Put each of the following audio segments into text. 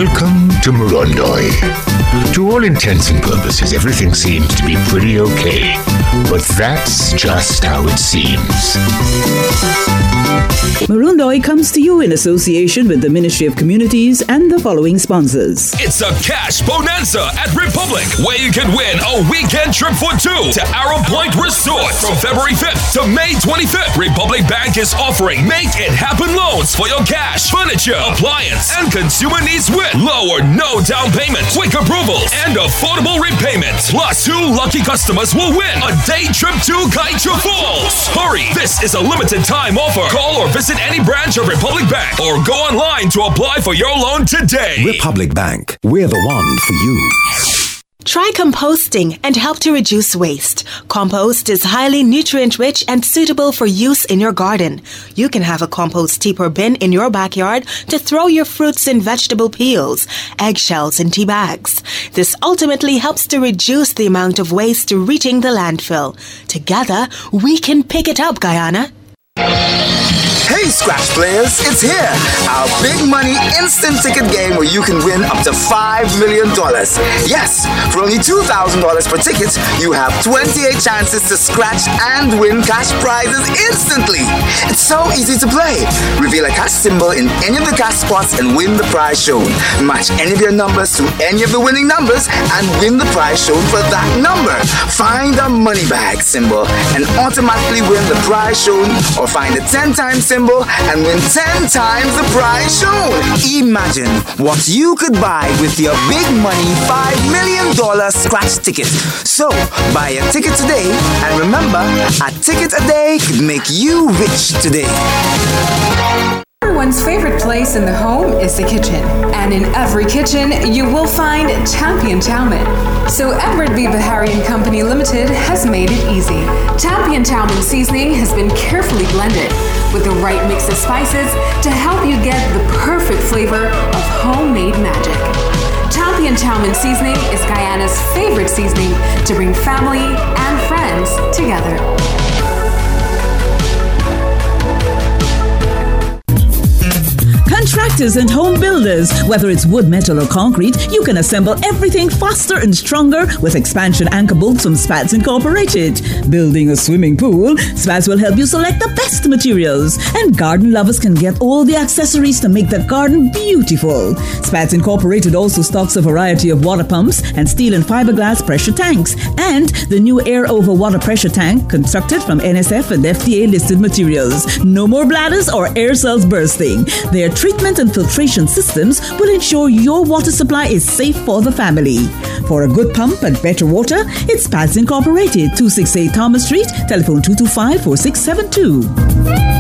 Welcome to Morondoi. To all intents and purposes, everything seems to be pretty okay. But that's just how it seems. Morondoi comes to you in association with the Ministry of Communities and the following sponsors. It's a cash bonanza at Republic, where you can win a weekend trip for two to Arrow Point Resort from February 5th to May 25th. Republic Bank is offering Make It Happen loans for your cash, furniture, appliance, and consumer needs with low or no down payment, quick approvals, and affordable repayment. Plus, 2 lucky customers will win a day trip to Kaieteur Falls. Hurry! This is a limited time offer. Call or visit any branch of Republic Bank or go online to apply for your loan today. Republic Bank, we're the one for you. Try composting and help to reduce waste. Compost is highly nutrient-rich and suitable for use in your garden. You can have a compost heap or bin in your backyard to throw your fruits and vegetable peels, eggshells, and tea bags. This ultimately helps to reduce the amount of waste reaching the landfill. Together, we can pick it up, Guyana. Hey Scratch players, it's here! Our big money instant ticket game where you can win up to $5 million. Yes, for only $2,000 per ticket, you have 28 chances to scratch and win cash prizes instantly. It's so easy to play. Reveal a cash symbol in any of the cash spots and win the prize shown. Match any of your numbers to any of the winning numbers and win the prize shown for that number. Find a money bag symbol and automatically win the prize shown, or find a 10-time symbol and win 10 times the prize shown. Imagine what you could buy with your big money $5 million scratch ticket. So, buy a ticket today, and remember, a ticket a day could make you rich today. Everyone's favorite place in the home is the kitchen. And in every kitchen, you will find Champion Chalmon. So Edward B. Bahari & Company Limited has made it easy. Champion Chalmon seasoning has been carefully blended with the right mix of spices to help you get the perfect flavor of homemade magic. Champion Chalmon seasoning is Guyana's favorite seasoning to bring family and friends together. Contractors and home builders, whether it's wood, metal, or concrete, you can assemble everything faster and stronger with expansion anchor bolts from Spats Incorporated. Building a swimming pool, Spats will help you select the best materials, and garden lovers can get all the accessories to make the garden beautiful. Spats Incorporated also stocks a variety of water pumps and steel and fiberglass pressure tanks, and the new air over water pressure tank constructed from NSF and FDA listed materials. No more bladders or air cells bursting. Their treatment and filtration systems will ensure your water supply is safe for the family. For a good pump and better water, it's Spats Incorporated, 268 Thomas Street, telephone 225-4672.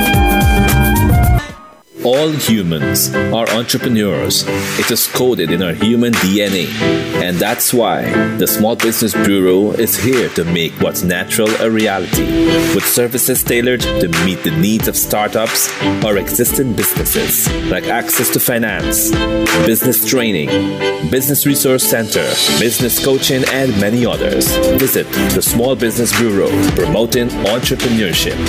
All humans are entrepreneurs. It is coded in our human DNA. And that's why the Small Business Bureau is here to make what's natural a reality, with services tailored to meet the needs of startups or existing businesses, like access to finance, business training, business resource center, business coaching, and many others. Visit the Small Business Bureau, promoting entrepreneurship.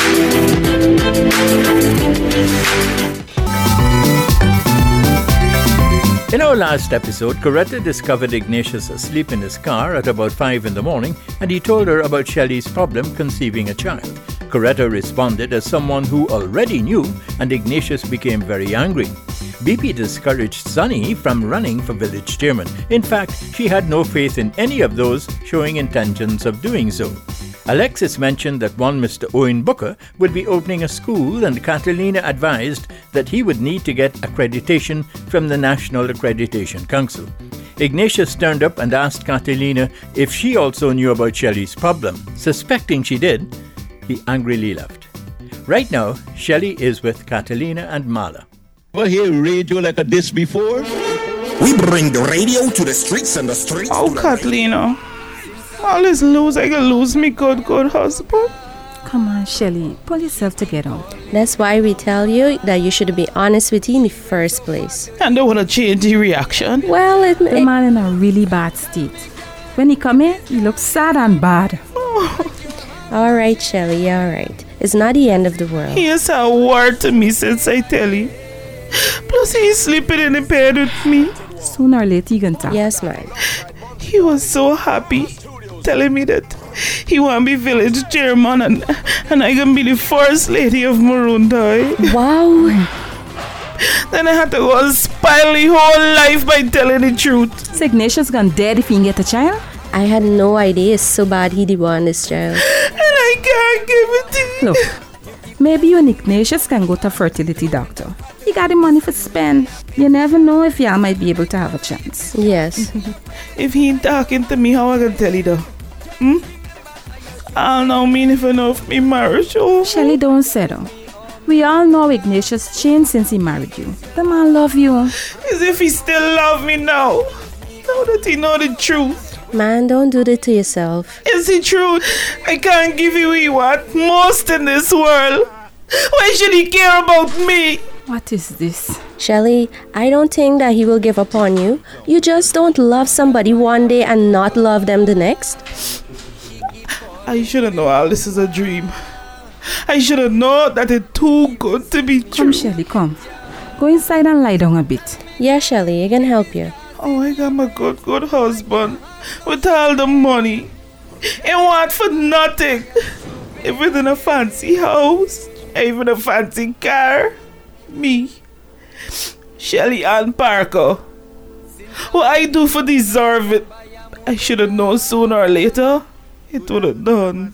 In our last episode, Coretta discovered Ignatius asleep in his car at about 5 in the morning, and he told her about Shelley's problem conceiving a child. Coretta responded as someone who already knew, and Ignatius became very angry. BP discouraged Sunny from running for village chairman. In fact, she had no faith in any of those showing intentions of doing so. Alexis mentioned that one Mr. Owen Booker would be opening a school, and Catalina advised that he would need to get accreditation from the National Accreditation Council. Ignatius turned up and asked Catalina if she also knew about Shelley's problem. Suspecting she did, he angrily left. Right now, Shelley is with Catalina and Mala. Ever hear radio like this before? We bring the radio to the streets and the streets. Oh, Catalina. All this lose, I can lose me good husband. Come on, Shelley, pull yourself together. That's why we tell you that you should be honest with him in the first place. And don't want to change the reaction. Well, the man in a really bad state. When he come in, he looks sad and bad. All right, Shelley, all right. It's not the end of the world. He has a word to me since I tell you. Plus he's sleeping in the bed with me. Sooner or later, you can talk. Yes, ma'am. He was so happy, telling me that he want to be village chairman and I can be the first lady of Maruntai. Wow. Then I had to go and spoil the whole life by telling the truth. So Ignatius gone dead if he can get a child? I had no idea it's so bad he didn't want this child. And I can't give it to you. Look, maybe you and Ignatius can go to a fertility doctor. You got the money for spend. You never know if y'all might be able to have a chance. Yes. If he ain't talking to me, how I can tell you though? I'll know mean if I know if me marriage over. Shelly, don't settle. We all know Ignatius changed since he married you. The man love you. As if he still love me now. Now that he know the truth. Man, don't do that to yourself. It's the truth. I can't give you what you want most in this world. Why should he care about me? What is this? Shelly, I don't think that he will give up on you. You just don't love somebody one day and not love them the next. I should have known all this is a dream. I should have known that it's too good to be true. Come, Shelly, come. Go inside and lie down a bit. Yeah, Shelly, I can help you. Oh, I got my good husband with all the money. And want for nothing. Even a fancy house, even a fancy car. Me, Shelly Ann Parker. What I do for deserve it? I should have known sooner or later. It would have done.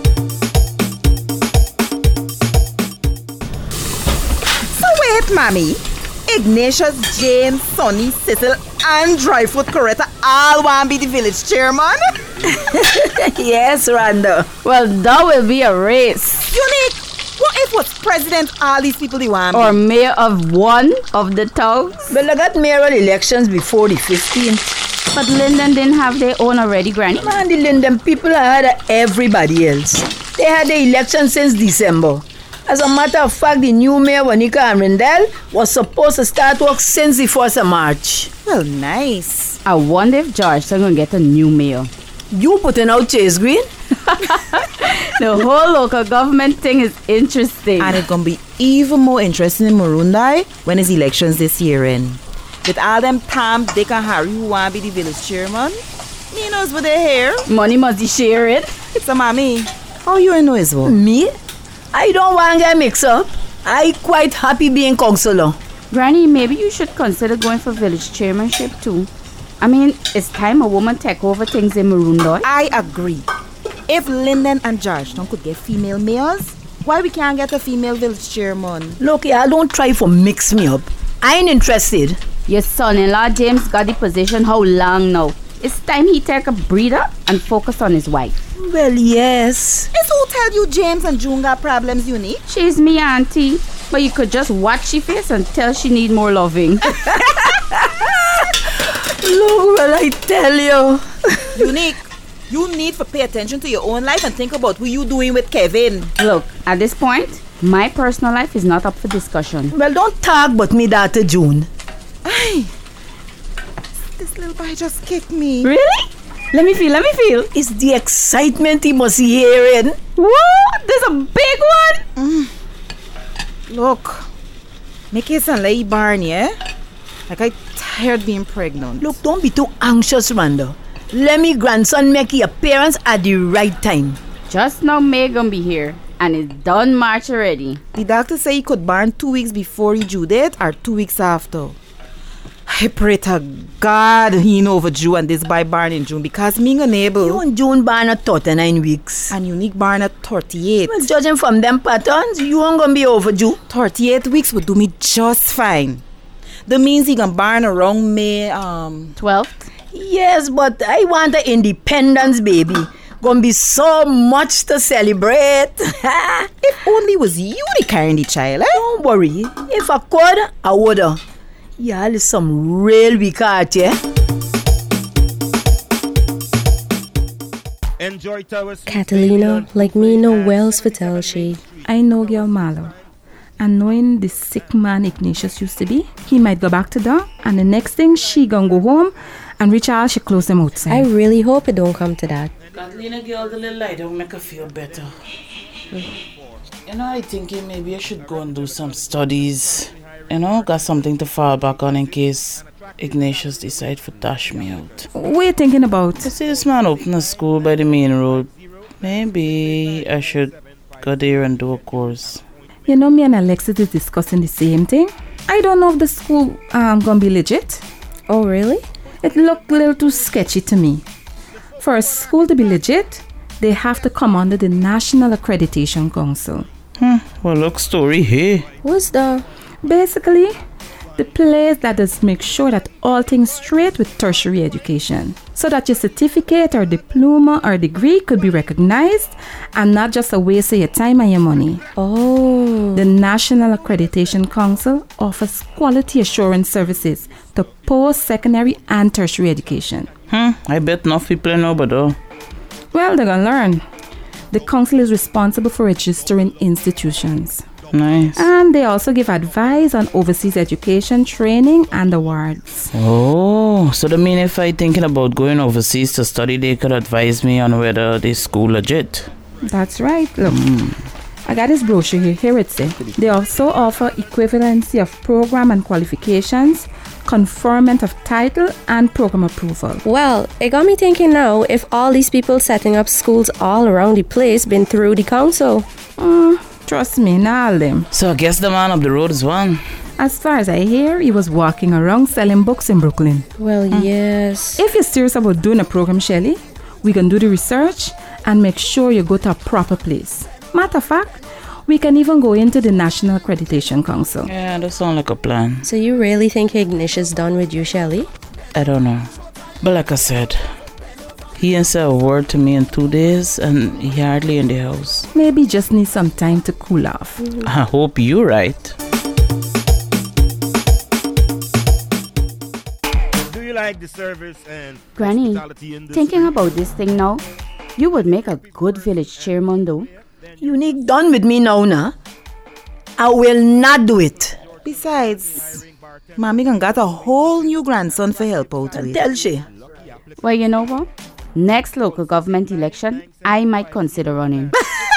So wait, Mommy. Ignatius, James, Sonny, Cecil, and Dryfoot Coretta all want to be the village chairman? Yes, Rhonda. Well, that will be a race. Unique. What if was president all these people they want? Or mayor of one of the towns? Well, I got mayoral elections before the 15th. But Linden didn't have their own already, Granny. Man, the Linden people had everybody else. They had the election since December. As a matter of fact, the new mayor, Wanika Amrindel, was supposed to start work since the 1st of March. Well, nice. I wonder if Georgetown gonna get a new mayor. You putting out Chase Green? The whole local government thing is interesting. And it's gonna be even more interesting in Maruntai when his elections this year in. With all them Tam, Dick and Harry who want to be the village chairman, me knows what they hear. Money must be shared. It's a mommy. How you know as well? Me? I don't want to get mixed up. I quite happy being councillor. Granny, maybe you should consider going for village chairmanship too. I mean, it's time a woman take over things in Maruntai. I agree. If Linden and Georgetown could get female mayors, why we can't get a female village chairman? Look, y'all don't try for mix me up. I ain't interested. Your son-in-law James got the position how long now? It's time he take a breather and focus on his wife. Well, yes. It's who tell you James and June got problems, Unique? She's me auntie. But you could just watch she face and tell she need more loving. Look what I tell you. Unique, you need to pay attention to your own life and think about what you doing with Kevin. Look, at this point, my personal life is not up for discussion. Well, don't talk but me daughter June. Ay, this little boy just kicked me. Really? Let me feel. It's the excitement he must be hearing. Whoa, there's a big one. Look, make it sound like Barney, eh? Like I tired being pregnant. Look, don't be too anxious, Rhonda. Let me grandson make his appearance at the right time. Just now May gonna be here. And it's done March already. The doctor say he could born 2 weeks before he due date or 2 weeks after. I pray to God he know overdue and this boy born in June because me unable. You and June born at 39 weeks. And Unique born at 38. Well, judging from them patterns, you ain't gonna be overdue. 38 weeks would do me just fine. That means he gonna born around May 12th? Yes, but I want an independence baby. Gonna be so much to celebrate. If only was you carrying the child, eh? Don't worry. If I could, I woulda. Y'all is some real weak heart, yeah? Enjoy Towers. Catalina, like me, no wells for tell she. I know girl Marlo. And knowing the sick man Ignatius used to be, he might go back to them, and the next thing she gonna go home and reach out, she close them outside. I really hope it don't come to that. Catalina, girl, the little light will make her feel better. You know, I thinking maybe I should go and do some studies. got something to fall back on in case Ignatius decide to dash me out. What are you thinking about? I see this man open a school by the main road. Maybe I should go there and do a course. Me and Alexis is discussing the same thing. I don't know if the school gonna be legit. Oh, really? It looked a little too sketchy to me. For a school to be legit, they have to come under the National Accreditation Council. Well, look, story here. What's that? Basically, the place that does make sure that all things straight with tertiary education, so that your certificate or diploma or degree could be recognized and not just a waste of your time and your money. Oh. The National Accreditation Council offers quality assurance services to post-secondary and tertiary education. I bet enough people know about that. Well, they're gonna learn. The council is responsible for registering institutions. Nice. And they also give advice on overseas education, training, and awards. Oh, so that mean if I thinking about going overseas to study, they could advise me on whether this school legit. That's right. Look, I got this brochure here. Here it says. They also offer equivalency of program and qualifications, conferment of title, and program approval. Well, it got me thinking now, if all these people setting up schools all around the place been through the council. Trust me, not all them. So I guess the man up the road is one. As far as I hear, he was walking around selling books in Brooklyn. Well, yes. If you're serious about doing a program, Shelly, we can do the research and make sure you go to a proper place. Matter of fact, we can even go into the National Accreditation Council. Yeah, that sounds like a plan. So you really think Ignatius done with you, Shelly? I don't know. But like I said, he ain't said a word to me in 2 days and he hardly in the house. Maybe just need some time to cool off. I hope you're right. Do you like the service and Granny, hospitality industry? thinking about this thing now, you would make a good village chairman though. Unique done with me now, nah? I will not do it. Besides, Mommy gonna got a whole new grandson for help out with. Tell she. Well, you know what? Next local government election, I might consider running.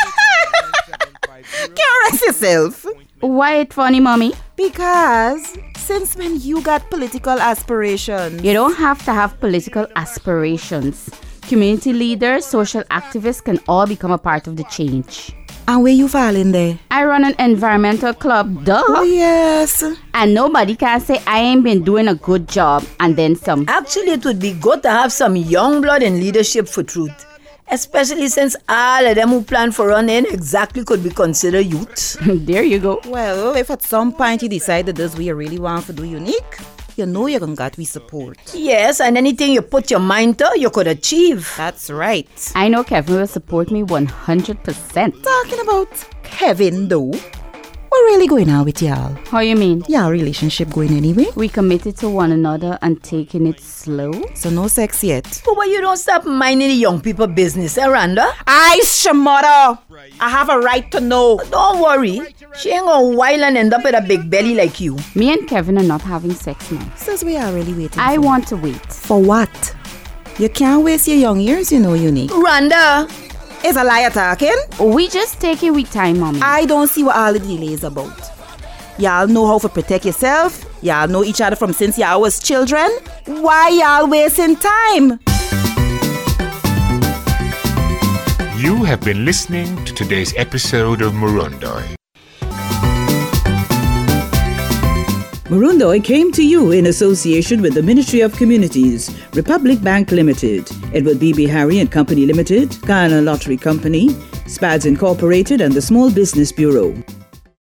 Caress yourself. Why it funny, Mommy? Because since when you got political aspirations? You don't have to have political aspirations. Community leaders, social activists can all become a part of the change. And where you fall in there? I run an environmental club, duh. Oh, yes. And nobody can say I ain't been doing a good job and then some. Actually, it would be good to have some young blood in leadership for truth. Especially since all of them who plan for running exactly could be considered youth. There you go. Well, if at some point you decided this we really want to do Unique, you know you're gonna get we support. Yes, and anything you put your mind to, you could achieve. That's right. I know Kevin will support me 100%. Talking about Kevin though, we're really going out with y'all. How you mean? Y'all relationship going anyway? We committed to one another and taking it slow. So no sex yet. But why you don't stop minding the young people business, Randa? Shamara, I have a right to know. Don't worry. She ain't gonna while and end up with a big belly like you. Me and Kevin are not having sex now. Says we are really waiting. I want to wait. For what? You can't waste your young years, you know, Unique. Randa! Is a liar talking? We just take it with time, Mommy. I don't see what all the delay is about. Y'all know how to protect yourself. Y'all know each other from since y'all was children. Why y'all wasting time? You have been listening to today's episode of Murundoi. Murundoi came to you in association with the Ministry of Communities, Republic Bank Limited, Edward B. Harry and Company Limited, Guyana Lottery Company, SPADS Incorporated and the Small Business Bureau.